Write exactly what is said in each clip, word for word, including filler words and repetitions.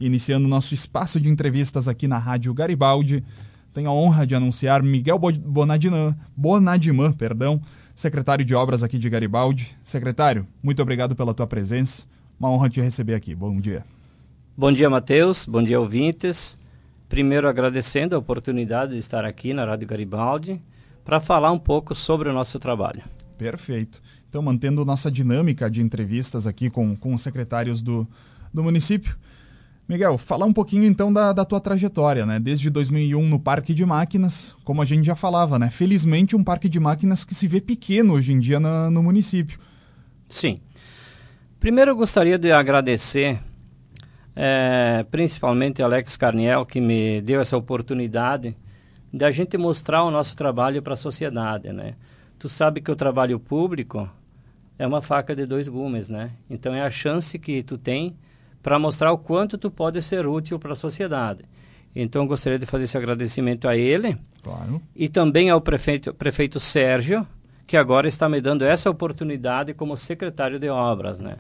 iniciando nosso espaço de entrevistas aqui na Rádio Garibaldi. Tenho a honra de anunciar Miguel Bonadiman, Bonadiman, perdão, secretário de Obras aqui de Garibaldi. Secretário, muito obrigado pela tua presença. Uma honra te receber aqui. Bom dia. Bom dia, Matheus. Bom dia, ouvintes. Primeiro, agradecendo a oportunidade de estar aqui na Rádio Garibaldi para falar um pouco sobre o nosso trabalho. Perfeito. Então, mantendo nossa dinâmica de entrevistas aqui com, com os secretários do, do município. Miguel, falar um pouquinho então da, da tua trajetória, né? Desde dois mil e um no Parque de Máquinas, como a gente já falava, né? Felizmente um Parque de Máquinas que se vê pequeno hoje em dia na, no município. Sim. Primeiro eu gostaria de agradecer é, principalmente Alex Carniel, que me deu essa oportunidade de a gente mostrar o nosso trabalho para a sociedade, né? Tu sabe que o trabalho público é uma faca de dois gumes, né? Então é a chance que tu tem para mostrar o quanto tu pode ser útil para a sociedade. Então eu gostaria de fazer esse agradecimento a ele. Claro. E também ao prefeito, prefeito Sérgio, que agora está me dando essa oportunidade como secretário de obras, né?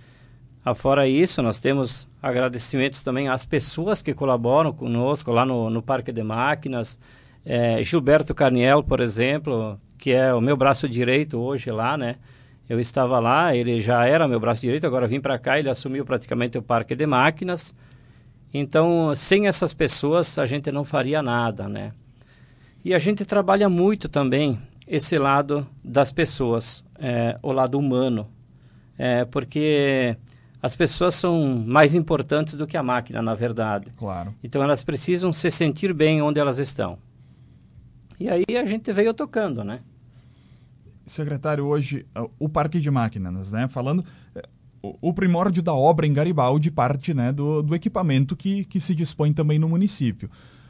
Afora isso, nós temos agradecimentos também às pessoas que colaboram conosco lá no, no Parque de Máquinas. É, Gilberto Carniel, por exemplo, que é o meu braço direito hoje lá, né? Eu estava lá, ele já era meu braço direito, agora vim para cá, ele assumiu praticamente o Parque de Máquinas. Então, sem essas pessoas, a gente não faria nada, né? E a gente trabalha muito também esse lado das pessoas, é, o lado humano, é, porque as pessoas são mais importantes do que a máquina, na verdade. Claro. Então, elas precisam se sentir bem onde elas estão. E aí a gente veio tocando, né? Secretário, hoje, o Parque de Máquinas, né? Falando, o, o primórdio da obra em Garibaldi parte, né, do, do equipamento que, que se dispõe também no município.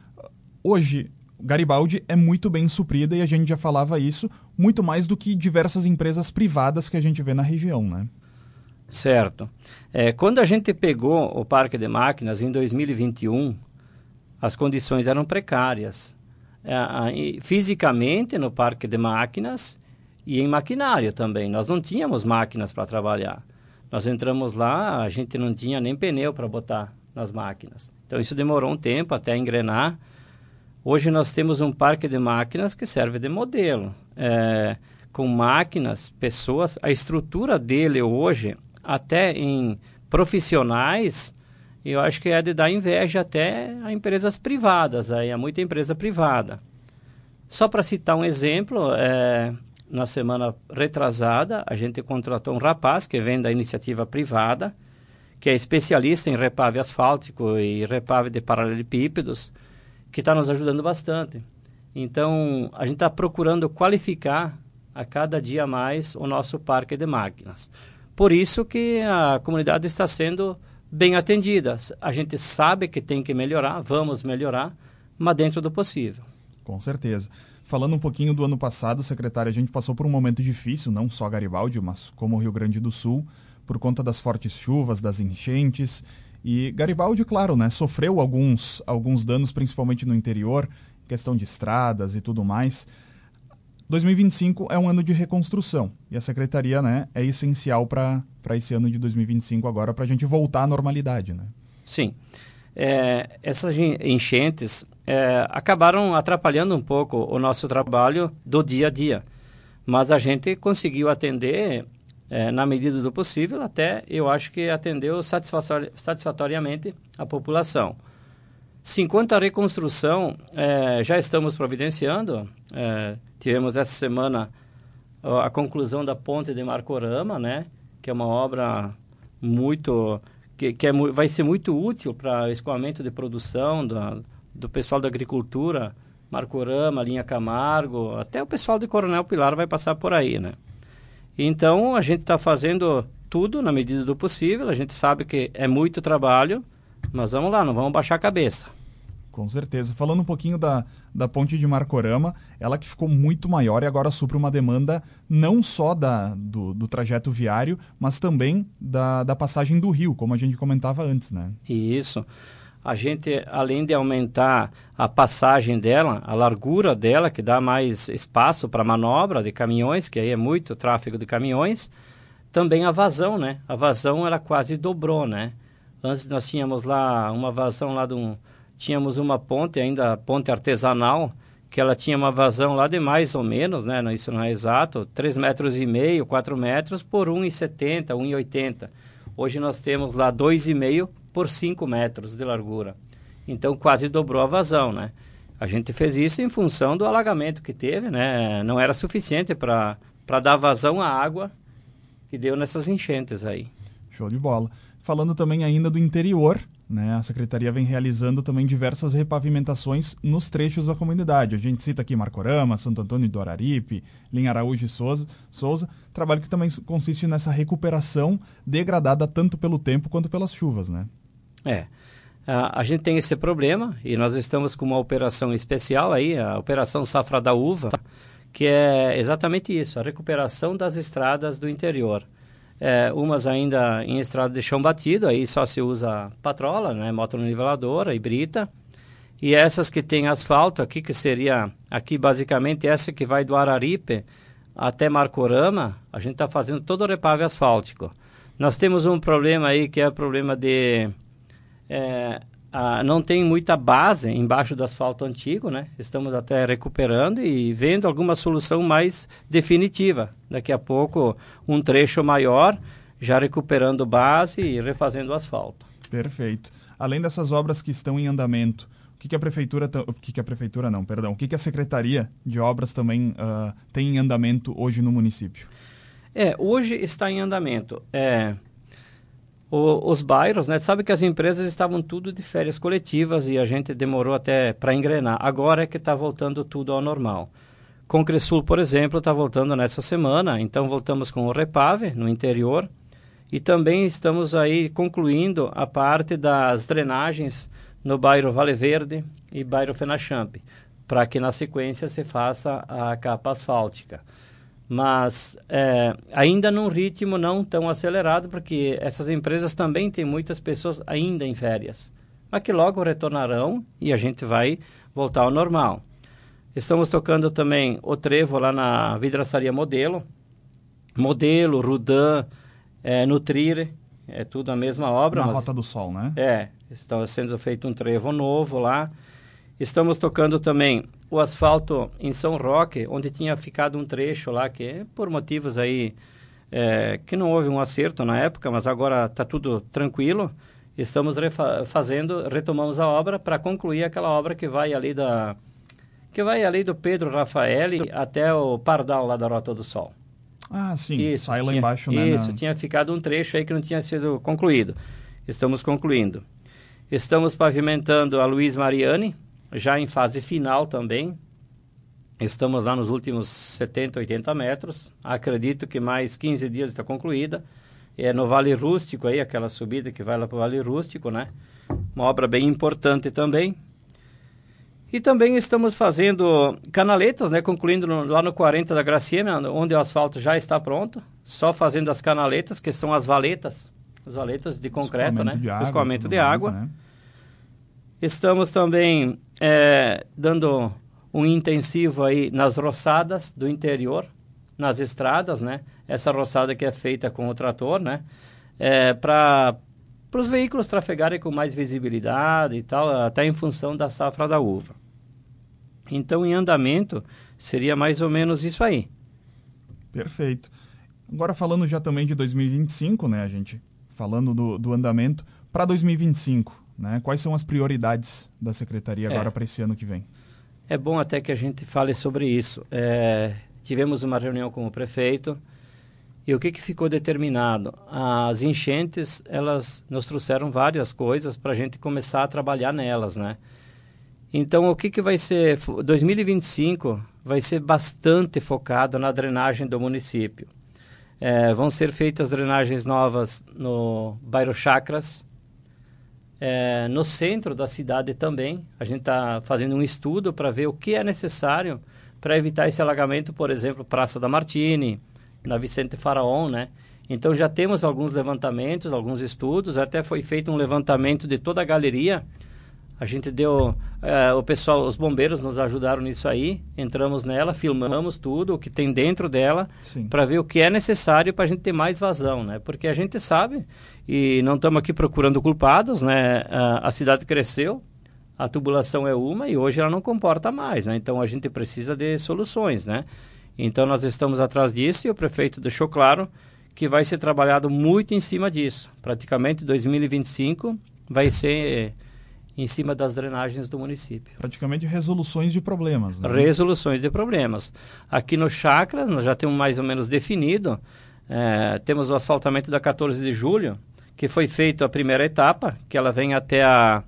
Hoje, Garibaldi é muito bem suprida e a gente já falava isso, muito mais do que diversas empresas privadas que a gente vê na região, né? Certo. É, quando a gente pegou o Parque de Máquinas em dois mil e vinte e um, as condições eram precárias. É, fisicamente no Parque de Máquinas e em maquinário também. Nós não tínhamos máquinas para trabalhar. Nós entramos lá, a gente não tinha nem pneu para botar nas máquinas. Então isso demorou um tempo até engrenar. Hoje nós temos um Parque de Máquinas que serve de modelo. É, com máquinas, pessoas, a estrutura dele hoje, até em profissionais, eu acho que é de dar inveja até a empresas privadas, aí há muita empresa privada. Só para citar um exemplo, é, na semana retrasada, a gente contratou um rapaz que vem da iniciativa privada, que é especialista em repave asfáltico e repave de paralelepípedos, que está nos ajudando bastante. Então, a gente está procurando qualificar a cada dia mais o nosso Parque de Máquinas. Por isso que a comunidade está sendo bem atendida. A gente sabe que tem que melhorar, vamos melhorar, mas dentro do possível. Com certeza. Falando um pouquinho do ano passado, secretário, a gente passou por um momento difícil, não só Garibaldi, mas como o Rio Grande do Sul, por conta das fortes chuvas, das enchentes. E Garibaldi, claro, né, sofreu alguns, alguns danos, principalmente no interior, questão de estradas e tudo mais. dois mil e vinte e cinco é um ano de reconstrução e a secretaria, né, é essencial para esse ano de dois mil e vinte e cinco agora, para a gente voltar à normalidade, né? Sim. É, essas enchentes é, acabaram atrapalhando um pouco o nosso trabalho do dia a dia, mas a gente conseguiu atender é, na medida do possível, até eu acho que atendeu satisfatori satisfatoriamente a população. Sim, quanto à reconstrução, é, já estamos providenciando, é, tivemos essa semana a conclusão da ponte de Marcorama, né, que é uma obra muito... que, que é, vai ser muito útil para o escoamento de produção do, do pessoal da agricultura, Marcorama, Linha Camargo, até o pessoal de Coronel Pilar vai passar por aí, né. Então, a gente está fazendo tudo na medida do possível, a gente sabe que é muito trabalho, mas vamos lá, não vamos baixar a cabeça. Com certeza. Falando um pouquinho da, da ponte de Marcorama, ela que ficou muito maior e agora supre uma demanda não só da, do, do trajeto viário, mas também da, da passagem do rio, como a gente comentava antes, né? Isso. A gente, além de aumentar a passagem dela, a largura dela, que dá mais espaço para manobra de caminhões, que aí é muito tráfego de caminhões, também a vazão, né? A vazão, ela quase dobrou, né? Antes nós tínhamos lá uma vazão lá de um... Tínhamos uma ponte, ainda ponte artesanal, que ela tinha uma vazão lá de mais ou menos, né? Isso não é exato, três metros e meio, quatro metros por um e setenta, um e oitenta. Hoje nós temos lá dois e meio por cinco metros de largura. Então quase dobrou a vazão, né? A gente fez isso em função do alagamento que teve, né? Não era suficiente para para dar vazão à água que deu nessas enchentes aí. Show de bola. Falando também ainda do interior, né? A Secretaria vem realizando também diversas repavimentações nos trechos da comunidade. A gente cita aqui Marcorama, Santo Antônio do Araripe, Linha Araújo e Souza, Souza, trabalho que também consiste nessa recuperação degradada tanto pelo tempo quanto pelas chuvas, né? É. A, a gente tem esse problema e nós estamos com uma operação especial aí, a Operação Safra da Uva, que é exatamente isso, a recuperação das estradas do interior. É, umas ainda em estrada de chão batido, aí só se usa patrola, né, motonniveladora e brita. E essas que tem asfalto aqui, que seria, aqui basicamente essa que vai do Araripe até Marcorama, a gente está fazendo todo o repave asfáltico. Nós temos um problema aí que é o problema de... É, a, não tem muita base embaixo do asfalto antigo, né? Estamos até recuperando e vendo alguma solução mais definitiva. Daqui a pouco, um trecho maior, já recuperando base e refazendo o asfalto. Perfeito. Além dessas obras que estão em andamento, o que, que a prefeitura, o que, que a prefeitura não, perdão, o que, que a Secretaria de Obras também uh, tem em andamento hoje no município? É, hoje está em andamento. É... O, os bairros, né? Sabe que as empresas estavam tudo de férias coletivas e a gente demorou até para engrenar. Agora é que está voltando tudo ao normal. Concresul, por exemplo, está voltando nessa semana, então voltamos com o repave no interior e também estamos aí concluindo a parte das drenagens no bairro Vale Verde e bairro Fenachamp, para que na sequência se faça a capa asfáltica. Mas é, ainda num ritmo não tão acelerado, porque essas empresas também têm muitas pessoas ainda em férias, mas que logo retornarão e a gente vai voltar ao normal. Estamos tocando também o trevo lá na vidraçaria Modelo, Modelo, Rudan, é, Nutrire, é tudo a mesma obra. Na mas, Rota do Sol, né? É, está sendo feito um trevo novo lá. Estamos tocando também o asfalto em São Roque, onde tinha ficado um trecho lá que, por motivos aí, é, que não houve um acerto na época, mas agora está tudo tranquilo. Estamos fazendo, retomamos a obra para concluir aquela obra que vai ali da que vai ali do Pedro Rafael até o Pardal lá da Rota do Sol. Ah, sim, isso, sai lá tinha, embaixo, né? Isso, na... tinha ficado um trecho aí que não tinha sido concluído. Estamos concluindo. Estamos pavimentando a Luiz Mariani, já em fase final também. Estamos lá nos últimos setenta, oitenta metros. Acredito que mais quinze dias está concluída. É no Vale Rústico aí, aquela subida que vai lá para o Vale Rústico, né? Uma obra bem importante também. E também estamos fazendo canaletas, né? Concluindo no, lá no quarenta da Graciema, onde o asfalto já está pronto. Só fazendo as canaletas, que são as valetas. As valetas de concreto, né? De água, escoamento de mais, água. Né? Estamos também é, dando um intensivo aí nas roçadas do interior, nas estradas, né? Essa roçada que é feita com o trator, né? É, para os veículos trafegarem com mais visibilidade e tal, até em função da safra da uva. Então, em andamento, seria mais ou menos isso aí. Perfeito. Agora falando já também de dois mil e vinte e cinco, né, a gente? Falando do, do andamento, para dois mil e vinte e cinco, né? Quais são as prioridades da Secretaria agora é. para esse ano que vem? É bom até que a gente fale sobre isso. É, tivemos uma reunião com o prefeito e o que, que ficou determinado? As enchentes, elas nos trouxeram várias coisas para a gente começar a trabalhar nelas, né? Então, o que, que vai ser... dois mil e vinte e cinco vai ser bastante focado na drenagem do município. É, vão ser feitas drenagens novas no bairro Chacras, é, no centro da cidade também. A gente está fazendo um estudo para ver o que é necessário para evitar esse alagamento, por exemplo, Praça da Martini, na Vicente Faraon, né? Então já temos alguns levantamentos, alguns estudos, até foi feito um levantamento de toda a galeria. A gente deu, é, o pessoal, os bombeiros nos ajudaram nisso aí, entramos nela, filmamos tudo, o que tem dentro dela, para ver o que é necessário para a gente ter mais vazão, né? Porque a gente sabe, e não estamos aqui procurando culpados, né? A, a cidade cresceu, a tubulação é uma e hoje ela não comporta mais, né? Então a gente precisa de soluções, né? Então nós estamos atrás disso e o prefeito deixou claro que vai ser trabalhado muito em cima disso. Praticamente dois mil e vinte e cinco vai ser em cima das drenagens do município. Praticamente resoluções de problemas, né? Resoluções de problemas. Aqui no Chacras, nós já temos mais ou menos definido, é, temos o asfaltamento da quatorze de julho, que foi feito a primeira etapa, que ela vem até a,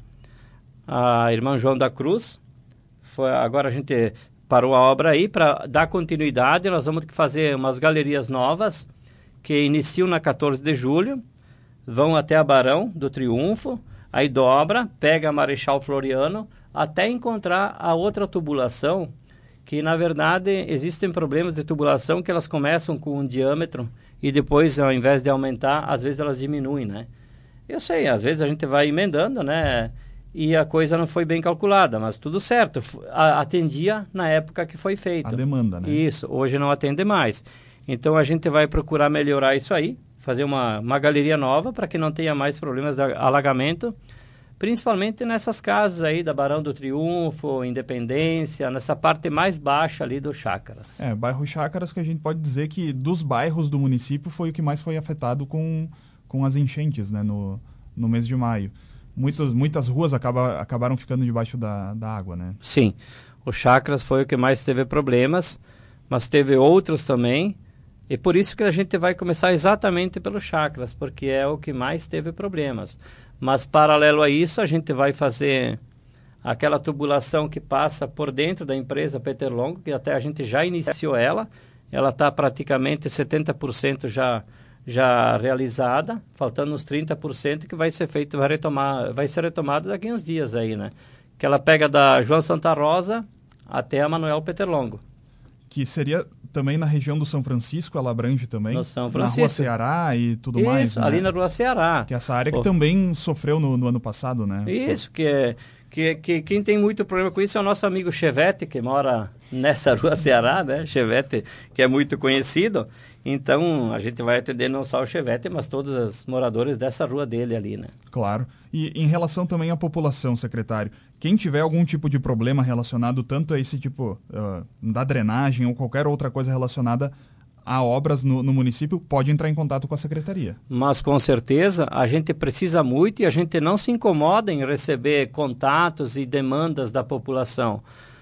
a Irmã João da Cruz. Foi, agora a gente parou a obra aí para dar continuidade, nós vamos ter que fazer umas galerias novas, que iniciam na quatorze de julho, vão até a Barão do Triunfo, aí dobra, pega a Marechal Floriano, até encontrar a outra tubulação, que na verdade existem problemas de tubulação que elas começam com um diâmetro e depois, ao invés de aumentar, às vezes elas diminuem, né? Eu sei, às vezes a gente vai emendando, né? E a coisa não foi bem calculada, mas tudo certo. A, atendia na época que foi feito. A demanda, né? Isso, hoje não atende mais. Então a gente vai procurar melhorar isso aí, fazer uma, uma galeria nova para que não tenha mais problemas de alagamento, principalmente nessas casas aí da Barão do Triunfo, Independência, nessa parte mais baixa ali do Chácaras. É, bairro Chácaras, que a gente pode dizer que dos bairros do município foi o que mais foi afetado com, com as enchentes, né, no, no mês de maio. Muitas, muitas ruas acaba, acabaram ficando debaixo da, da água, né? Sim, o Chácaras foi o que mais teve problemas, mas teve outros também. E por isso que a gente vai começar exatamente pelo Chácaras, porque é o que mais teve problemas. Mas, paralelo a isso, a gente vai fazer aquela tubulação que passa por dentro da empresa Peter Longo, que até a gente já iniciou ela. Ela está praticamente setenta por cento já, já realizada, faltando uns trinta por cento que vai ser feito, vai, retomar, vai ser retomada daqui a uns dias aí, né? Que ela pega da João Santa Rosa até a Manuel Peter Longo. Que seria também na região do São Francisco, ela abrange também, no São Francisco. Na Rua Ceará e tudo Isso, mais. ali né? na Rua Ceará. Que é essa área Pô. que também sofreu no, no ano passado, né? Isso, que, é, que, que quem tem muito problema com isso é o nosso amigo Chevette, que mora nessa Rua Ceará, né? Chevette, que é muito conhecido. Então, a gente vai atender não só o Chevette, mas todos os moradores dessa rua dele ali, né? Claro. E em relação também à população, secretário, quem tiver algum tipo de problema relacionado tanto a esse tipo uh, da drenagem ou qualquer outra coisa relacionada a obras no, no município, pode entrar em contato com a secretaria. Mas com certeza a gente precisa muito e a gente não se incomoda em receber contatos e demandas da população.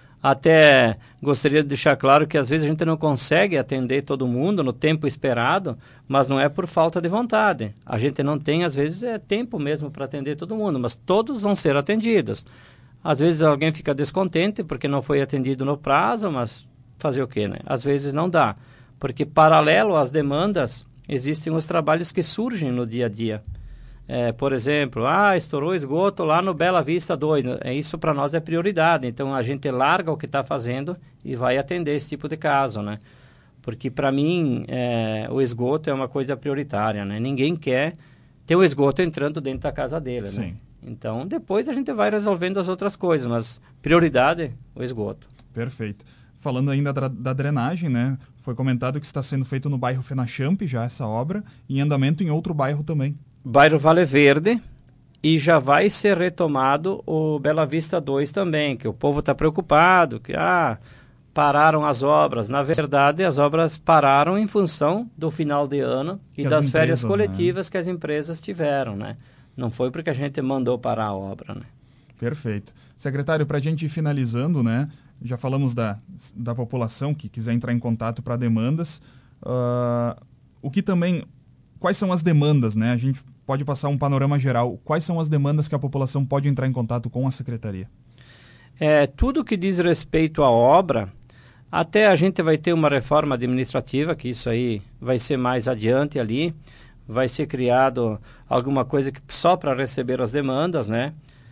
Até gostaria de deixar claro que às vezes a gente não consegue atender todo mundo no tempo esperado, mas não é por falta de vontade. A gente não tem, às vezes, é tempo mesmo para atender todo mundo, mas todos vão ser atendidos. Às vezes alguém fica descontente porque não foi atendido no prazo, mas fazer o quê, né? Às vezes não dá, porque paralelo às demandas, existem os trabalhos que surgem no dia a dia. É, por exemplo, ah, estourou esgoto lá no Bela Vista dois, é, isso para nós é prioridade, então a gente larga o que está fazendo e vai atender esse tipo de caso, né? Porque para mim é, o esgoto é uma coisa prioritária, né? Ninguém quer ter o esgoto entrando dentro da casa dele, Sim. né? Então depois a gente vai resolvendo as outras coisas, mas prioridade o esgoto. Perfeito. Falando ainda da, da drenagem, né? Foi comentado que está sendo feito no bairro Fenachamp já essa obra, e em andamento em outro bairro também. Bairro Vale Verde, e já vai ser retomado o Bela Vista dois também, que o povo está preocupado, que ah, pararam as obras. Na verdade, as obras pararam em função do final de ano e que das férias empresas, coletivas né? que as empresas tiveram, né? Não foi porque a gente mandou parar a obra, né? Perfeito. Secretário, para a gente ir finalizando, né? Já falamos da, da população que quiser entrar em contato para demandas. Uh, o que também... Quais são as demandas, né? A gente pode passar um panorama geral. Quais são as demandas que a população pode entrar em contato com a secretaria? É, tudo que diz respeito à obra, até a gente vai ter uma reforma administrativa, que isso aí vai ser mais adiante ali, vai ser criado alguma coisa que, só para receber as demandas, né?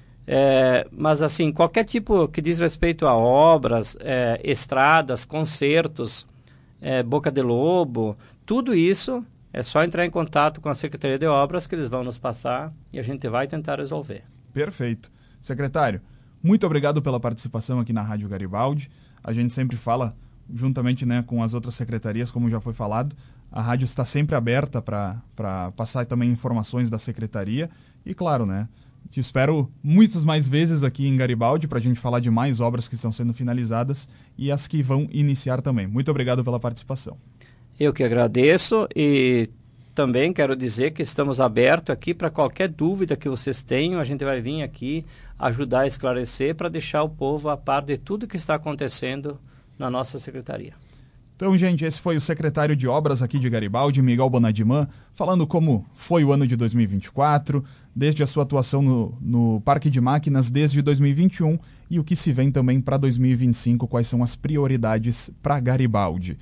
É, mas assim, qualquer tipo que diz respeito a obras, é, estradas, concertos, é, Boca de Lobo, tudo isso... É só entrar em contato com a Secretaria de Obras que eles vão nos passar e a gente vai tentar resolver. Perfeito. Secretário, muito obrigado pela participação aqui na Rádio Garibaldi. A gente sempre fala, juntamente, né, com as outras secretarias, como já foi falado, a rádio está sempre aberta para passar também informações da secretaria. E claro, né, te espero muitas mais vezes aqui em Garibaldi para a gente falar de mais obras que estão sendo finalizadas e as que vão iniciar também. Muito obrigado pela participação. Eu que agradeço e também quero dizer que estamos abertos aqui para qualquer dúvida que vocês tenham. A gente vai vir aqui ajudar a esclarecer para deixar o povo a par de tudo que está acontecendo na nossa secretaria. Então, gente, esse foi o secretário de Obras aqui de Garibaldi, Miguel Bonadiman, falando como foi o ano de dois mil e vinte e quatro, desde a sua atuação no, no Parque de Máquinas desde dois mil e vinte e um e o que se vem também para dois mil e vinte e cinco, quais são as prioridades para Garibaldi.